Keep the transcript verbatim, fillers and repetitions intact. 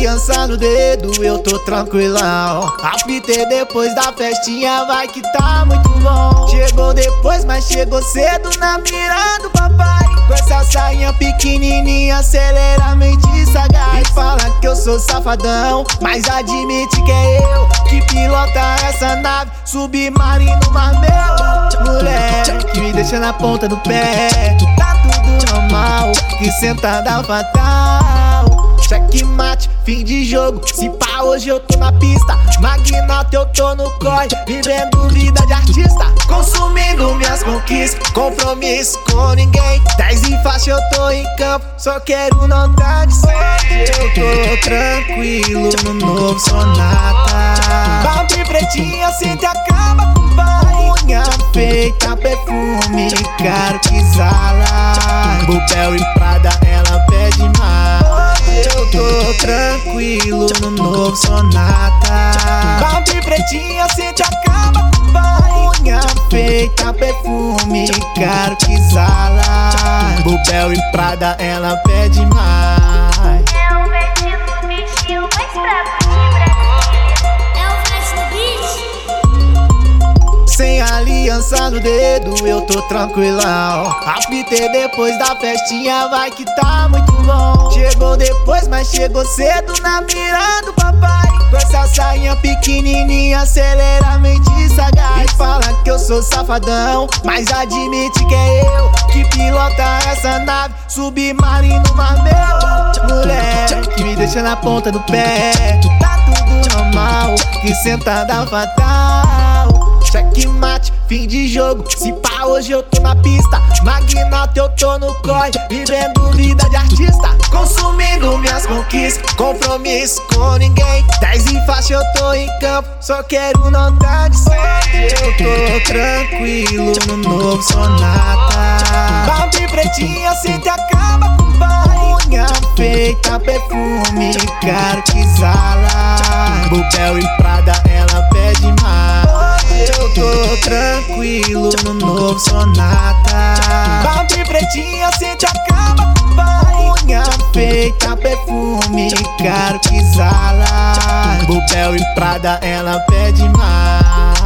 aliança no dedo, eu tô tranquilão. Apitei depois da festinha, vai que tá muito bom. Chegou depois, mas chegou cedo na mira do papai. Com essa sainha pequenininha, acelera a mente sagaz. E fala que eu sou safadão, mas admite que é eu que pilota essa nave submarino mar meu. Moleque, me deixa na ponta do pé, tá tudo normal, que sentada fatal. Checkmate, fim de jogo, se pá hoje eu tô na pista. Magnata eu tô no corre, vivendo vida de artista. Consumindo minhas conquistas, compromisso com ninguém. Dez em faixa eu tô em campo, só quero nota de sorte. Eu tô tranquilo no novo Sonata. Bambi pretinha, sente acaba com pai. Unha feita, perfume caro que exala. Bubel e Prada, ela pede mais. Eu tô tranquilo no novo Sonata. Bambi pretinha, sente acaba com pai. Unha feita, perfume caro que exala. Bubel e Prada, ela pede mais. É o vestido, vestido mais brabo de Brasília. É o flash do beat. Sem aliança no dedo, eu tô tranquilão. Apitei depois da festinha, vai que tá muito bom. Chegou depois, mas chegou cedo na mira do papai. Com essa sainha pequenininha, acelera a mente sagaz. E fala que eu sou safadão, mas admite que é eu que pilota essa nave submarino mar meu. Moleque, me deixa na ponta do pé, tá tudo normal, que sentada fatal. Checkmate, fim de jogo, se pá hoje eu tô na pista. Magnata eu tô no corre, vivendo vida de artista. Consumindo minhas conquistas, compromisso com ninguém. Dez em faixa eu tô em campo, só quero nota de sorte. Eu tô tranquilo no novo Sonata. Bambi pretinha, sente acaba com pai. Unha feita, perfume caro que exala. Bubel e Prada, ela pede mais. Eu tô tranquilo no novo Sonata. Bambi pretinha, sente acaba com pai. Unha feita, perfume caro que exala. Bubel e Prada, ela pede mais.